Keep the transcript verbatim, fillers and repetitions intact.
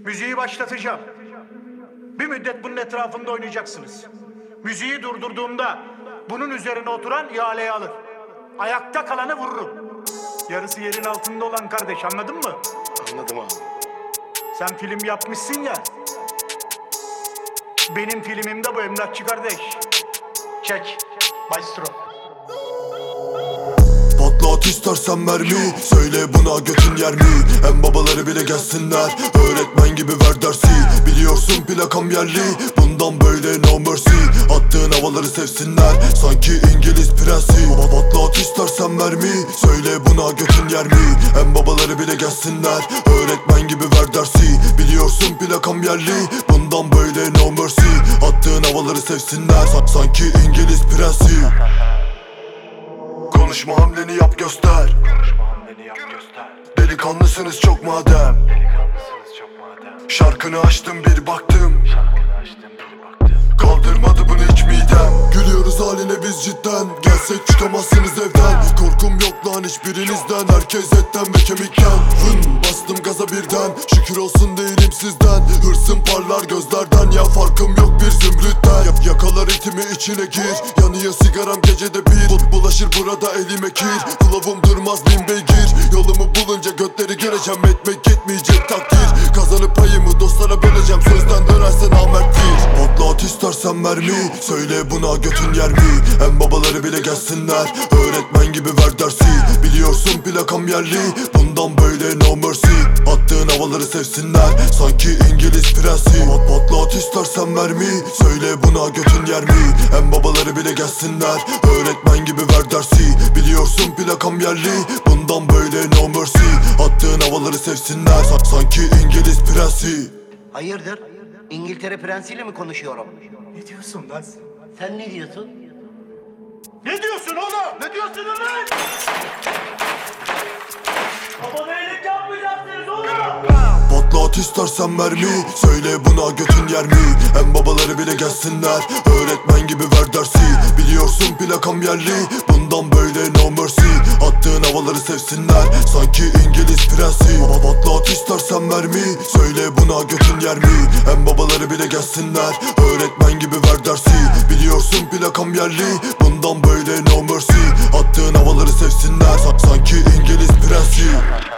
Müziği başlatacağım. Bir müddet bunun etrafında oynayacaksınız. Müziği durdurduğumda bunun üzerine oturan ihaleye alır. Ayakta kalanı vururum. Yarısı yerin altında olan kardeş, anladın mı? Anladım abi. Sen film yapmışsın ya. Benim filmimde bu emlakçı kardeş. Çek. Maestro. Patlat istersen mermi, söyle buna götün yer mi? Hem babaları bile gelsinler, öğretmen gibi ver dersi. Biliyorsun plakam yerli, bundan böyle no mercy. Attığın havaları sevsinler, sanki İngiliz prensi. Patlat istersen mermi, söyle buna götün yer mi? Hem babaları bile gelsinler, öğretmen gibi ver dersi. Biliyorsun plakam yerli, bundan böyle no mercy. Attığın havaları sevsinler, sa- sanki İngiliz prensi. Konuşma hamleni yap göster. Konuşma hamleni yap göster. Delikanlısınız çok madem. Delikanlısınız çok madem. Şarkını açtım bir baktım, Şarkını açtım bir baktım. kaldırmadı bunu hiç midem. Gülüyoruz haline biz cidden, gelsek çıkamazsınız evden. Korkum yok lan hiçbirinizden, herkes etten ve kemikten. Vın bastım gaza birden, şükür olsun değilim sizden. Hırsım parlar gözlerden, ya farkım yok bir zümrütten. Yap yakalar itimi içine gir, yanıyor sigaram gecede bir. Tut bulaşır burada elime kir, kılavum durmaz bin beygir. Yolumu bulunca götleri göreceğim, etmek yetmeyecek takdir. Kazanıp payımı dostlara böleceğim, sözden dönersen namerttir. Patlat istersen mermi, söyle buna götün yer mi? Hem babaları bile gelsinler, öğretmen gibi ver dersi. Biliyorsun plakam yerli, bundan böyle no mercy. Attığın havaları sevsinler, sanki İngiliz prensi. Pat patlat istersen mermi, söyle buna götün yer mi? Hem babaları bile gelsinler, öğretmen gibi ver dersi. Biliyorsun plakam yerli, bundan böyle no mercy. Attığın havaları sevsinler, sa- sanki İngiliz prensi. Hayırdır? İngiltere prensiyle mi konuşuyorum? Ne diyorsun lan? Sen ne diyorsun? Ne diyorsun oğlum? Ne diyorsun lan? Baba beylik yapmayacaksınız oğlum. Patlat istersen mermi, söyle buna götün yer mi? Hem babaları bile gelsinler, öğretmen gibi ver dersi. Biliyorsun plakam yerli, bundan böyle no mercy. Attığın havaları sevsinler, sanki İngiliz prensi. Patlat istersen mermi, söyle buna götün yer mi? Hem babaları bile gelsinler, öğretmen gibi ver dersi. Biliyorsun plakam yerli, bundan böyle no mercy. Attığın havaları sevsinler, sa- sanki İngiliz prensi.